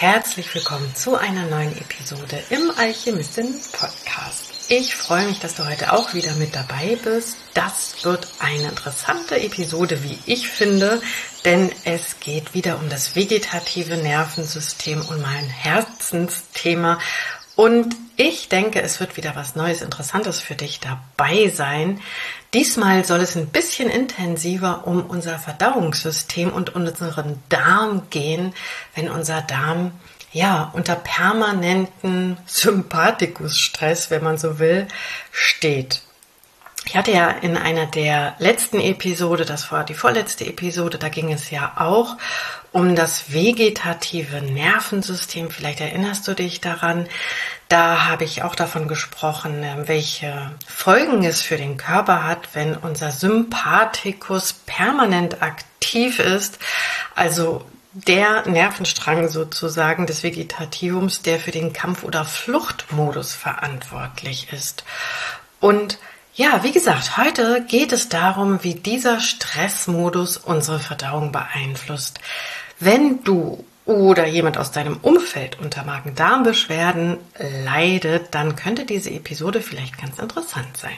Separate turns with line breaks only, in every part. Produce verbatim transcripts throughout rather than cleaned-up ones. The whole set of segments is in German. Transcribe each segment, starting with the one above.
Herzlich willkommen zu einer neuen Episode im Alchemistin-Podcast. Ich freue mich, dass du heute auch wieder mit dabei bist. Das wird eine interessante Episode, wie ich finde, denn es geht wieder um das vegetative Nervensystem und mein Herzensthema. Und ich denke, es wird wieder was Neues, Interessantes für dich dabei sein. Diesmal soll es ein bisschen intensiver um unser Verdauungssystem und unseren Darm gehen, wenn unser Darm ja unter permanenten Sympathikusstress, wenn man so will, steht. Ich hatte ja in einer der letzten Episode, das war die vorletzte Episode, da ging es ja auch um das vegetative Nervensystem. Vielleicht erinnerst du dich daran. Da habe ich auch davon gesprochen, welche Folgen es für den Körper hat, wenn unser Sympathikus permanent aktiv ist. Also der Nervenstrang sozusagen des Vegetativums, der für den Kampf- oder Fluchtmodus verantwortlich ist. Und ja, wie gesagt, heute geht es darum, wie dieser Stressmodus unsere Verdauung beeinflusst. Wenn du oder jemand aus deinem Umfeld unter Magen-Darm-Beschwerden leidet, dann könnte diese Episode vielleicht ganz interessant sein.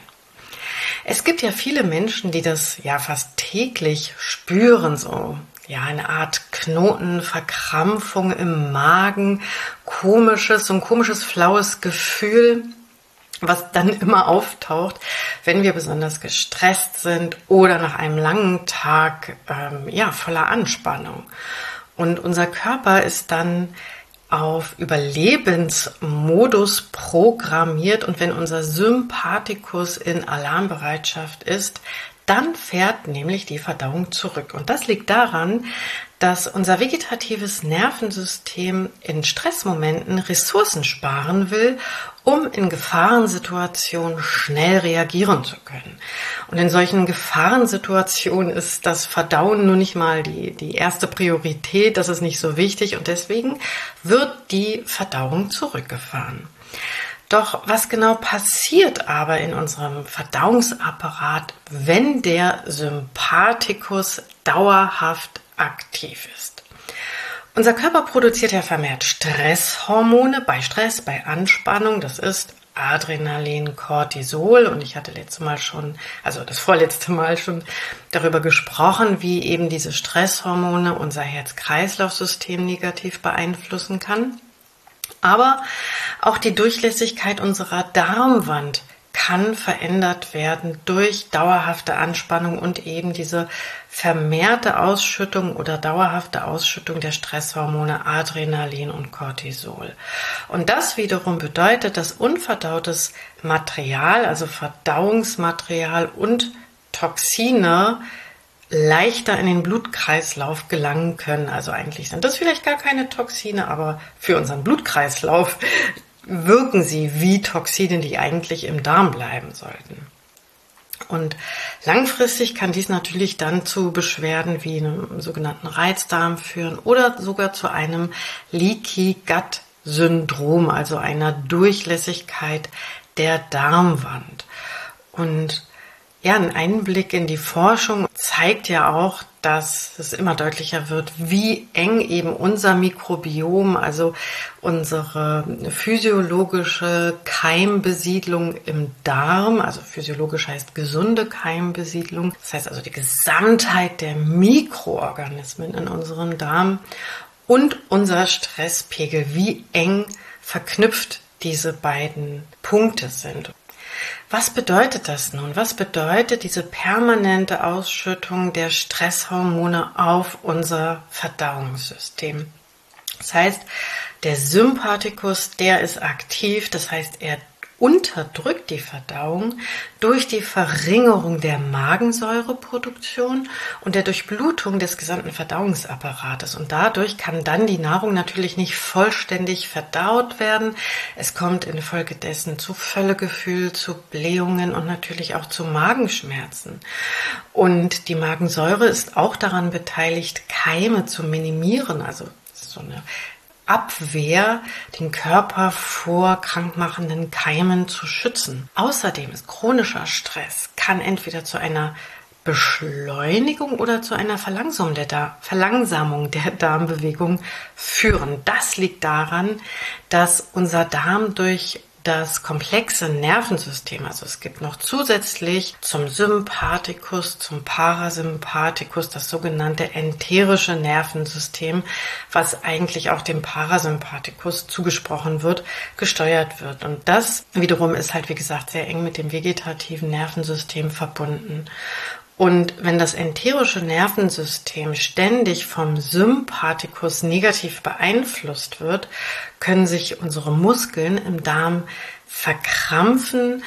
Es gibt ja viele Menschen, die das ja fast täglich spüren, so ja eine Art Knoten, Verkrampfung im Magen, komisches, so ein komisches flaues Gefühl, was dann immer auftaucht, wenn wir besonders gestresst sind oder nach einem langen Tag ähm, ja voller Anspannung. Und unser Körper ist dann auf Überlebensmodus programmiert und wenn unser Sympathikus in Alarmbereitschaft ist, dann fährt nämlich die Verdauung zurück. Und das liegt daran, dass unser vegetatives Nervensystem in Stressmomenten Ressourcen sparen will, um in Gefahrensituationen schnell reagieren zu können. Und in solchen Gefahrensituationen ist das Verdauen nur nicht mal die, die erste Priorität, das ist nicht so wichtig und deswegen wird die Verdauung zurückgefahren. Doch was genau passiert aber in unserem Verdauungsapparat, wenn der Sympathikus dauerhaft aktiv ist? Unser Körper produziert ja vermehrt Stresshormone bei Stress, bei Anspannung. Das ist Adrenalin, Cortisol. Und ich hatte letztes Mal schon, also das vorletzte Mal schon darüber gesprochen, wie eben diese Stresshormone unser Herz-Kreislauf-System negativ beeinflussen kann. Aber auch die Durchlässigkeit unserer Darmwand kann verändert werden durch dauerhafte Anspannung und eben diese vermehrte Ausschüttung oder dauerhafte Ausschüttung der Stresshormone Adrenalin und Cortisol. Und das wiederum bedeutet, dass unverdautes Material, also Verdauungsmaterial und Toxine leichter in den Blutkreislauf gelangen können. Also eigentlich sind das vielleicht gar keine Toxine, aber für unseren Blutkreislauf wirken sie wie Toxine, die eigentlich im Darm bleiben sollten. Und langfristig kann dies natürlich dann zu Beschwerden wie einem sogenannten Reizdarm führen oder sogar zu einem Leaky Gut Syndrom, also einer Durchlässigkeit der Darmwand. Und ja, ein Einblick in die Forschung zeigt ja auch, dass es immer deutlicher wird, wie eng eben unser Mikrobiom, also unsere physiologische Keimbesiedlung im Darm, also physiologisch heißt gesunde Keimbesiedlung, das heißt also die Gesamtheit der Mikroorganismen in unserem Darm und unser Stresspegel, wie eng verknüpft diese beiden Punkte sind. Was bedeutet das nun? Was bedeutet diese permanente Ausschüttung der Stresshormone auf unser Verdauungssystem? Das heißt, der Sympathikus, der ist aktiv, das heißt, er unterdrückt die Verdauung durch die Verringerung der Magensäureproduktion und der Durchblutung des gesamten Verdauungsapparates. Und dadurch kann dann die Nahrung natürlich nicht vollständig verdaut werden. Es kommt infolgedessen zu Völlegefühl, zu Blähungen und natürlich auch zu Magenschmerzen. Und die Magensäure ist auch daran beteiligt, Keime zu minimieren, also so eine Abwehr, den Körper vor krankmachenden Keimen zu schützen. Außerdem ist chronischer Stress, kann entweder zu einer Beschleunigung oder zu einer Verlangsamung der, Dar- Verlangsamung der Darmbewegung führen. Das liegt daran, dass unser Darm durch das komplexe Nervensystem, also es gibt noch zusätzlich zum Sympathikus, zum Parasympathikus das sogenannte enterische Nervensystem, was eigentlich auch dem Parasympathikus zugesprochen wird, gesteuert wird. Und das wiederum ist halt, wie gesagt, sehr eng mit dem vegetativen Nervensystem verbunden. Und wenn das enterische Nervensystem ständig vom Sympathikus negativ beeinflusst wird, können sich unsere Muskeln im Darm verkrampfen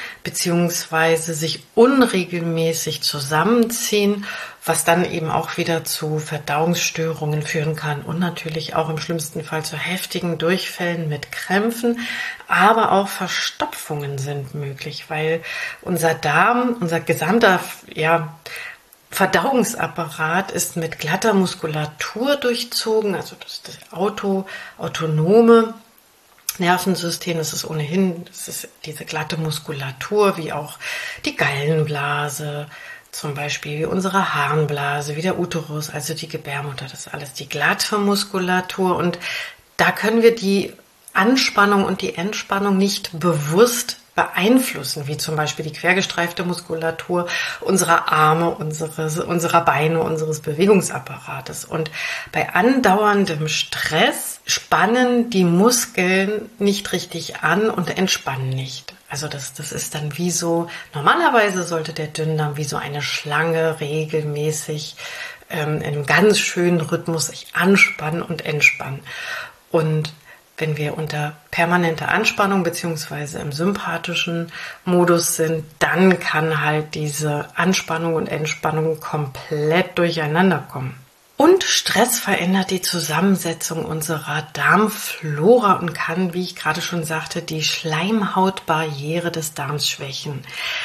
bzw. sich unregelmäßig zusammenziehen, was dann eben auch wieder zu Verdauungsstörungen führen kann und natürlich auch im schlimmsten Fall zu heftigen Durchfällen mit Krämpfen, aber auch Verstopfungen sind möglich, weil unser Darm, unser gesamter ja, Verdauungsapparat ist mit glatter Muskulatur durchzogen, also das, das Auto, autonome Nervensystem, das ist ohnehin, das ist diese glatte Muskulatur, wie auch die Gallenblase, zum Beispiel wie unsere Harnblase, wie der Uterus, also die Gebärmutter, das ist alles die glatte Muskulatur und da können wir die Anspannung und die Entspannung nicht bewusst beeinflussen, wie zum Beispiel die quergestreifte Muskulatur unserer Arme, unseres, unserer Beine, unseres Bewegungsapparates. Und bei andauerndem Stress spannen die Muskeln nicht richtig an und entspannen nicht. Also das, das ist dann wie so, normalerweise sollte der Dünndarm wie so eine Schlange regelmäßig ähm, in einem ganz schönen Rhythmus sich anspannen und entspannen. Und wenn wir unter permanenter Anspannung bzw. im sympathischen Modus sind, dann kann halt diese Anspannung und Entspannung komplett durcheinander kommen. Und Stress verändert die Zusammensetzung unserer Darmflora und kann, wie ich gerade schon sagte, die Schleimhautbarriere des Darms schwächen.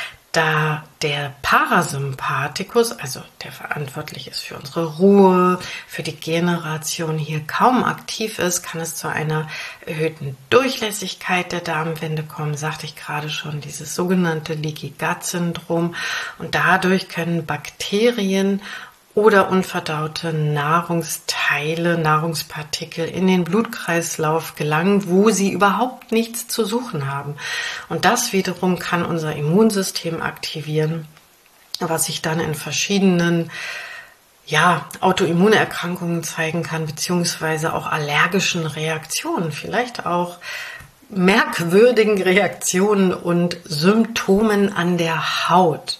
Da der Parasympathikus, also der verantwortlich ist für unsere Ruhe, für die Generation, hier kaum aktiv ist, kann es zu einer erhöhten Durchlässigkeit der Darmwände kommen, sagte ich gerade schon, dieses sogenannte Leaky Gut Syndrom. Und dadurch können Bakterien oder unverdaute Nahrungsteile, Nahrungspartikel in den Blutkreislauf gelangen, wo sie überhaupt nichts zu suchen haben. Und das wiederum kann unser Immunsystem aktivieren, was sich dann in verschiedenen ja, Autoimmunerkrankungen zeigen kann, beziehungsweise auch allergischen Reaktionen, vielleicht auch merkwürdigen Reaktionen und Symptomen an der Haut.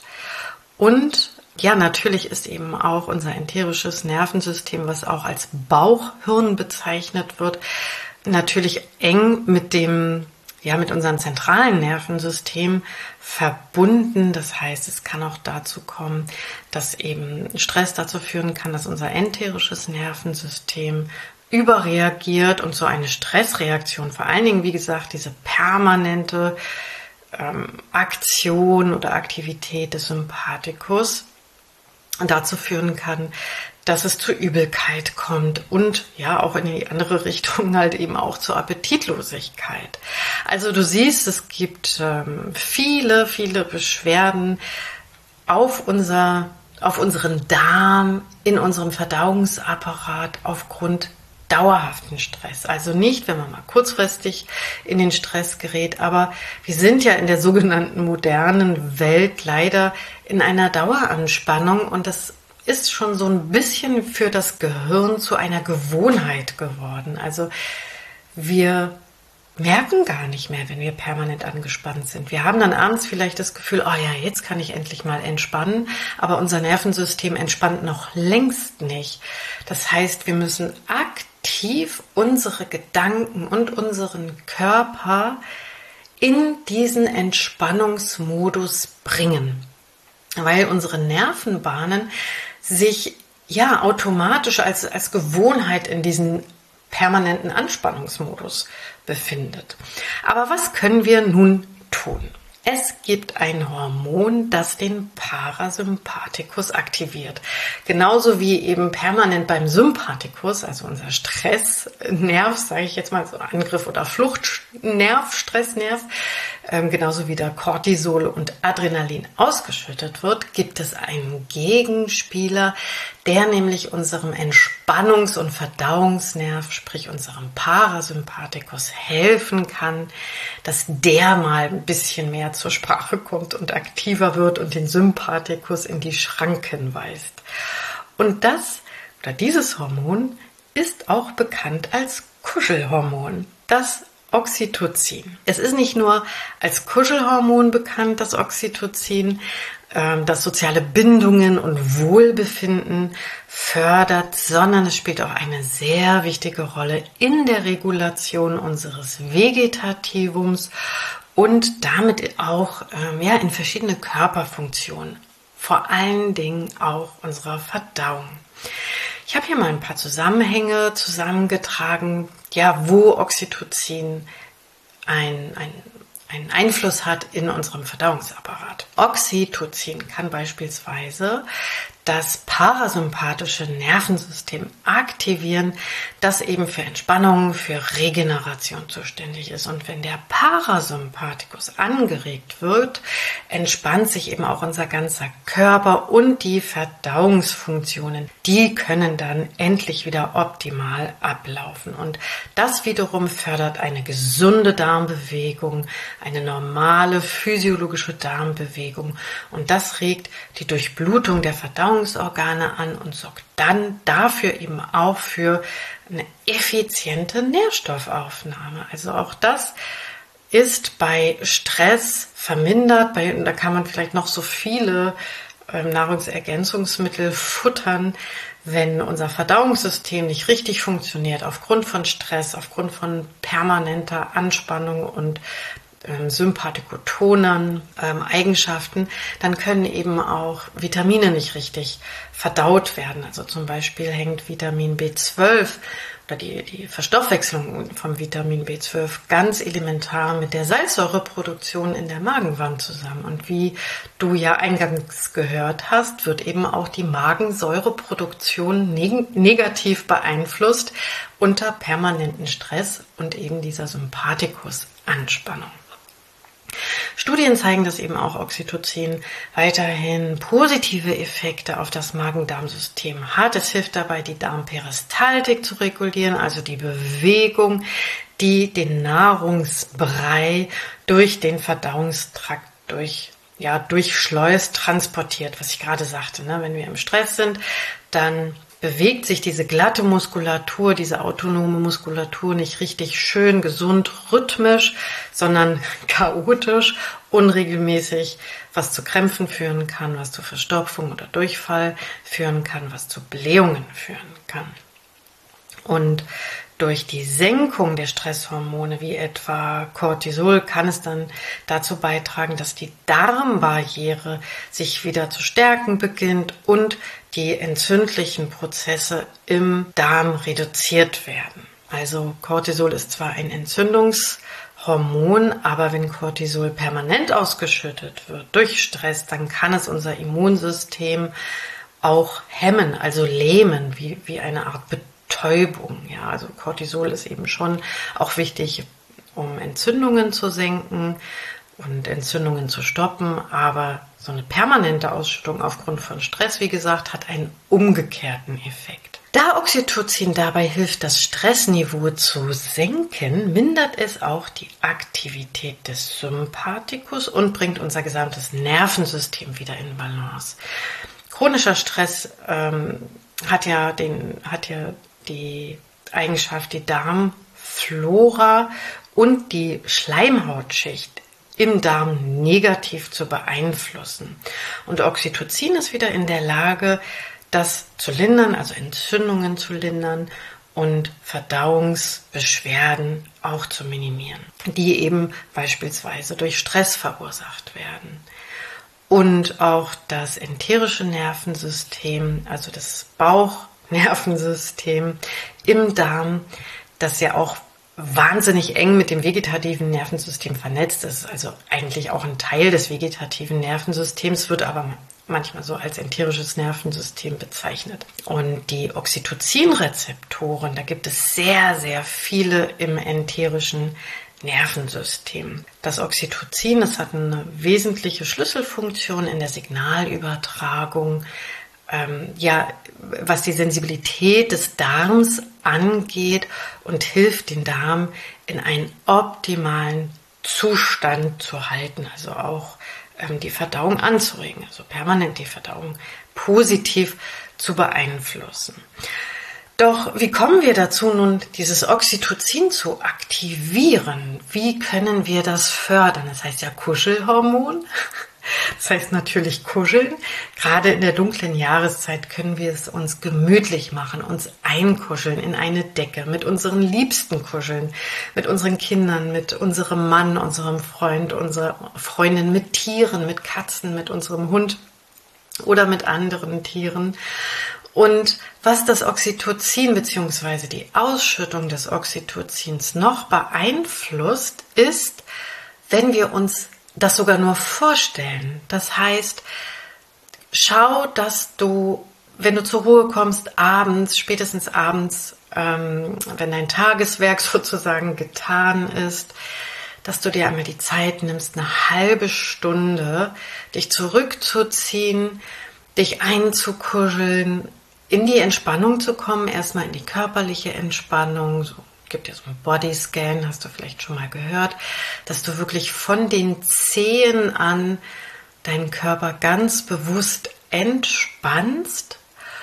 Und ja, natürlich ist eben auch unser enterisches Nervensystem, was auch als Bauchhirn bezeichnet wird, natürlich eng mit dem, ja, mit unserem zentralen Nervensystem verbunden. Das heißt, es kann auch dazu kommen, dass eben Stress dazu führen kann, dass unser enterisches Nervensystem überreagiert und so eine Stressreaktion, vor allen Dingen, wie gesagt, diese permanente ähm, Aktion oder Aktivität des Sympathikus, dazu führen kann, dass es zu Übelkeit kommt und ja auch in die andere Richtung halt eben auch zur Appetitlosigkeit. Also du siehst, es gibt ähm, viele, viele Beschwerden auf unser, auf unseren Darm, in unserem Verdauungsapparat aufgrund dauerhaften Stress. Also nicht, wenn man mal kurzfristig in den Stress gerät, aber wir sind ja in der sogenannten modernen Welt leider in einer Daueranspannung und das ist schon so ein bisschen für das Gehirn zu einer Gewohnheit geworden. Also wir merken gar nicht mehr, wenn wir permanent angespannt sind. Wir haben dann abends vielleicht das Gefühl, oh ja, jetzt kann ich endlich mal entspannen, aber unser Nervensystem entspannt noch längst nicht. Das heißt, wir müssen aktiv unsere Gedanken und unseren Körper in diesen Entspannungsmodus bringen, weil unsere Nervenbahnen sich ja automatisch als, als Gewohnheit in diesen permanenten Anspannungsmodus befindet. Aber was können wir nun tun? Es gibt ein Hormon, das den Parasympathikus aktiviert. Genauso wie eben permanent beim Sympathikus, also unser Stressnerv, sage ich jetzt mal so Angriff- oder Fluchtnerv, Stressnerv, ähm, genauso wie da Cortisol und Adrenalin ausgeschüttet wird, gibt es einen Gegenspieler, der nämlich unserem Entspannungs- und Verdauungsnerv, sprich unserem Parasympathikus, helfen kann, dass der mal ein bisschen mehr zur Sprache kommt und aktiver wird und den Sympathikus in die Schranken weist. Und das oder dieses Hormon ist auch bekannt als Kuschelhormon, das Oxytocin. Es ist nicht nur als Kuschelhormon bekannt, das Oxytocin, das soziale Bindungen und Wohlbefinden fördert, sondern es spielt auch eine sehr wichtige Rolle in der Regulation unseres Vegetativums und damit auch ähm, ja, in verschiedene Körperfunktionen, vor allen Dingen auch unserer Verdauung. Ich habe hier mal ein paar Zusammenhänge zusammengetragen, ja, wo Oxytocin ein, ein einen Einfluss hat in unserem Verdauungsapparat. Oxytocin kann beispielsweise das parasympathische Nervensystem aktivieren, das eben für Entspannung, für Regeneration zuständig ist. Und wenn der Parasympathikus angeregt wird, entspannt sich eben auch unser ganzer Körper und die Verdauungsfunktionen. Die können dann endlich wieder optimal ablaufen. Und das wiederum fördert eine gesunde Darmbewegung, eine normale physiologische Darmbewegung. Und das regt die Durchblutung der Verdauung Organe an und sorgt dann dafür eben auch für eine effiziente Nährstoffaufnahme. Also auch das ist bei Stress vermindert. Bei, da kann man vielleicht noch so viele ähm, Nahrungsergänzungsmittel futtern. Wenn unser Verdauungssystem nicht richtig funktioniert, aufgrund von Stress, aufgrund von permanenter Anspannung und sympathikotonen ähm, Eigenschaften, dann können eben auch Vitamine nicht richtig verdaut werden. Also zum Beispiel hängt Vitamin B zwölf oder die, die Verstoffwechslung vom Vitamin B zwölf ganz elementar mit der Salzsäureproduktion in der Magenwand zusammen. Und wie du ja eingangs gehört hast, wird eben auch die Magensäureproduktion neg- negativ beeinflusst unter permanentem Stress und eben dieser Sympathikusanspannung. Studien zeigen, dass eben auch Oxytocin weiterhin positive Effekte auf das Magen-Darm-System hat. Es hilft dabei, die Darmperistaltik zu regulieren, also die Bewegung, die den Nahrungsbrei durch den Verdauungstrakt durch, ja, durchschleust, transportiert, was ich gerade sagte. Ne? Wenn wir im Stress sind, dann bewegt sich diese glatte Muskulatur, diese autonome Muskulatur nicht richtig schön, gesund, rhythmisch, sondern chaotisch, unregelmäßig, was zu Krämpfen führen kann, was zu Verstopfung oder Durchfall führen kann, was zu Blähungen führen kann. Und durch die Senkung der Stresshormone wie etwa Cortisol kann es dann dazu beitragen, dass die Darmbarriere sich wieder zu stärken beginnt und die entzündlichen Prozesse im Darm reduziert werden. Also Cortisol ist zwar ein Entzündungshormon, aber wenn Cortisol permanent ausgeschüttet wird durch Stress, dann kann es unser Immunsystem auch hemmen, also lähmen, wie, wie eine Art Betäubung. Ja, also Cortisol ist eben schon auch wichtig, um Entzündungen zu senken und Entzündungen zu stoppen, aber so eine permanente Ausschüttung aufgrund von Stress, wie gesagt, hat einen umgekehrten Effekt. Da Oxytocin dabei hilft, das Stressniveau zu senken, mindert es auch die Aktivität des Sympathikus und bringt unser gesamtes Nervensystem wieder in Balance. Chronischer Stress ähm, hat ja den, hat ja die Eigenschaft, die Darmflora und die Schleimhautschicht im Darm negativ zu beeinflussen. Und Oxytocin ist wieder in der Lage, das zu lindern, also Entzündungen zu lindern und Verdauungsbeschwerden auch zu minimieren, die eben beispielsweise durch Stress verursacht werden. Und auch das enterische Nervensystem, also das Bauchnervensystem im Darm, das ja auch wahnsinnig eng mit dem vegetativen Nervensystem vernetzt ist, also eigentlich auch ein Teil des vegetativen Nervensystems, wird aber manchmal so als enterisches Nervensystem bezeichnet. Und die Oxytocin-Rezeptoren, da gibt es sehr, sehr viele im enterischen Nervensystem. Das Oxytocin, das hat eine wesentliche Schlüsselfunktion in der Signalübertragung, ähm, ja, was die Sensibilität des Darms angeht und hilft, den Darm in einen optimalen Zustand zu halten, also auch ähm, die Verdauung anzuregen, also permanent die Verdauung positiv zu beeinflussen. Doch wie kommen wir dazu, nun dieses Oxytocin zu aktivieren? Wie können wir das fördern? Das heißt ja Kuschelhormon. Das heißt natürlich kuscheln. Gerade in der dunklen Jahreszeit können wir es uns gemütlich machen, uns einkuscheln in eine Decke, mit unseren Liebsten kuscheln, mit unseren Kindern, mit unserem Mann, unserem Freund, unserer Freundin, mit Tieren, mit Katzen, mit unserem Hund oder mit anderen Tieren. Und was das Oxytocin bzw. die Ausschüttung des Oxytocins noch beeinflusst, ist, wenn wir uns das sogar nur vorstellen. Das heißt, schau, dass du, wenn du zur Ruhe kommst, abends, spätestens abends, ähm, wenn dein Tageswerk sozusagen getan ist, dass du dir einmal die Zeit nimmst, eine halbe Stunde dich zurückzuziehen, dich einzukuscheln, in die Entspannung zu kommen, erstmal in die körperliche Entspannung. So gibt ja so einen Bodyscan, hast du vielleicht schon mal gehört, dass du wirklich von den Zehen an deinen Körper ganz bewusst entspannst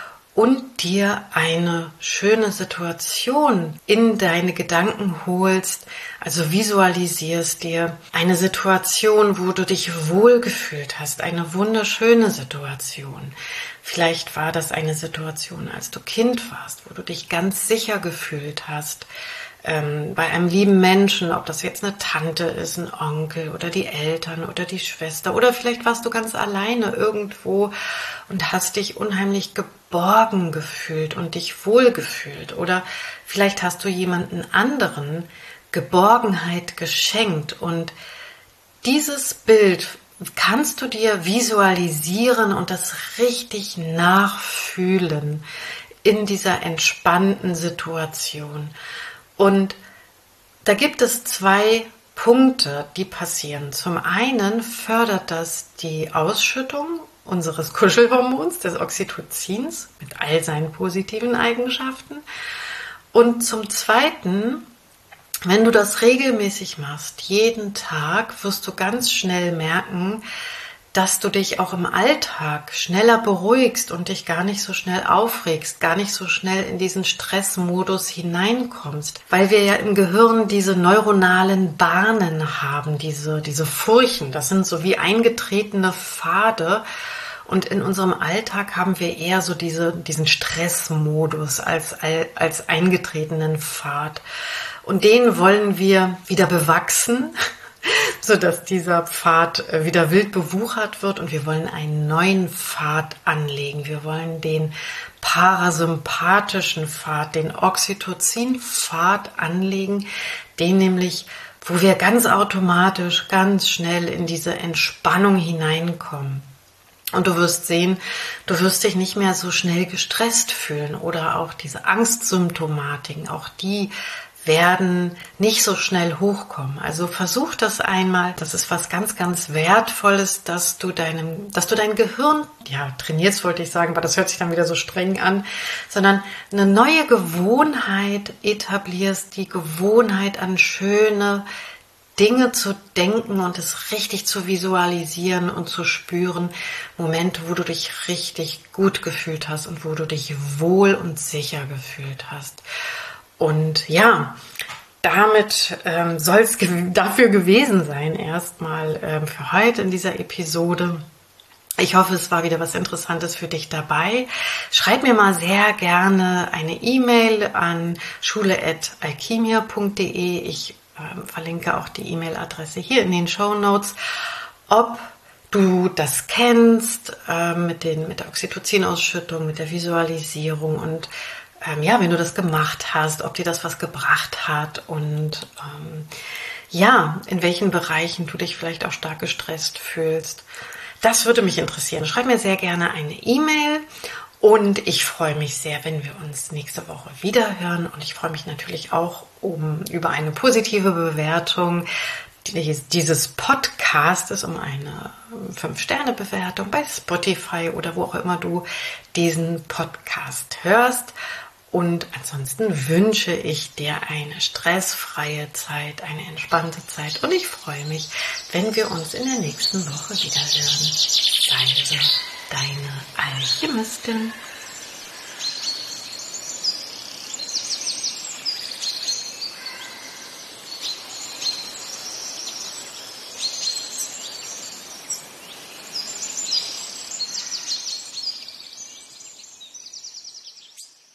und dir eine schöne Situation in deine Gedanken holst, also visualisierst dir eine Situation, wo du dich wohlgefühlt hast, eine wunderschöne Situation. Vielleicht war das eine Situation, als du Kind warst, wo du dich ganz sicher gefühlt hast, ähm, bei einem lieben Menschen, ob das jetzt eine Tante ist, ein Onkel oder die Eltern oder die Schwester, oder vielleicht warst du ganz alleine irgendwo und hast dich unheimlich geborgen gefühlt und dich wohlgefühlt, oder vielleicht hast du jemanden anderen Geborgenheit geschenkt, und dieses Bild kannst du dir visualisieren und das richtig nachfühlen in dieser entspannten Situation. Und da gibt es zwei Punkte, die passieren. Zum einen fördert das die Ausschüttung unseres Kuschelhormons, des Oxytocins, mit all seinen positiven Eigenschaften. Und zum zweiten, wenn du das regelmäßig machst, jeden Tag, wirst du ganz schnell merken, dass du dich auch im Alltag schneller beruhigst und dich gar nicht so schnell aufregst, gar nicht so schnell in diesen Stressmodus hineinkommst, weil wir ja im Gehirn diese neuronalen Bahnen haben, diese, diese Furchen, das sind so wie eingetretene Pfade, und in unserem Alltag haben wir eher so diese, diesen Stressmodus als, als eingetretenen Pfad. Und den wollen wir wieder bewachsen, sodass dieser Pfad wieder wild bewuchert wird, und wir wollen einen neuen Pfad anlegen. Wir wollen den parasympathischen Pfad, den Oxytocin-Pfad anlegen, den nämlich, wo wir ganz automatisch, ganz schnell in diese Entspannung hineinkommen. Und du wirst sehen, du wirst dich nicht mehr so schnell gestresst fühlen, oder auch diese Angstsymptomatiken, auch die werden nicht so schnell hochkommen. Also versuch das einmal. Das ist was ganz, ganz Wertvolles, dass du deinem, dass du dein Gehirn, ja, trainierst, wollte ich sagen, aber das hört sich dann wieder so streng an, sondern eine neue Gewohnheit etablierst, die Gewohnheit an schöne Dinge zu denken und es richtig zu visualisieren und zu spüren. Momente, wo du dich richtig gut gefühlt hast und wo du dich wohl und sicher gefühlt hast. Und ja, damit ähm, soll es ge- dafür gewesen sein, erstmal ähm, für heute in dieser Episode. Ich hoffe, es war wieder was Interessantes für dich dabei. Schreib mir mal sehr gerne eine E-Mail an schule at alchimia punkt de. Ich ähm, verlinke auch die E-Mail-Adresse hier in den Shownotes, ob du das kennst äh, mit, den, mit der Oxytocin-Ausschüttung, mit der Visualisierung, und Ähm, ja, wenn du das gemacht hast, ob dir das was gebracht hat, und ähm, ja, in welchen Bereichen du dich vielleicht auch stark gestresst fühlst. Das würde mich interessieren. Schreib mir sehr gerne eine E-Mail, Und ich freue mich sehr, wenn wir uns nächste Woche wieder hören. Und ich freue mich natürlich auch um, über eine positive Bewertung dieses Podcastes, um eine fünf Sterne Bewertung bei Spotify oder wo auch immer du diesen Podcast hörst. Und ansonsten wünsche ich dir eine stressfreie Zeit, eine entspannte Zeit. Und ich freue mich, wenn wir uns in der nächsten Woche wieder hören. Also, deine Alchemistin.